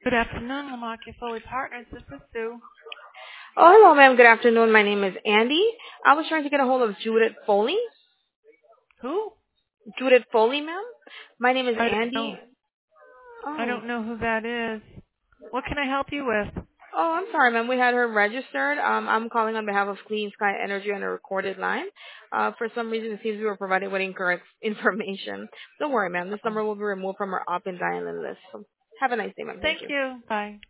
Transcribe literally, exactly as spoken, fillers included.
Good afternoon, Lamaki Foley Partners. This is Sue. Oh, hello, ma'am. Good afternoon. My name is Andy. I was trying to get a hold of Judith Foley. Who? Judith Foley, ma'am. My name is I don't Andy. know. I Oh. don't know who that is. What can I help you with? Oh, I'm sorry, ma'am. We had her registered. Um, I'm calling on behalf of Clean Sky Energy on a recorded line. Uh, for some reason, it seems we were provided with incorrect information. Don't worry, ma'am. This Oh, number will be removed from our up and dialing list. So have a nice day, ma'am. Thank thank you. you. Bye.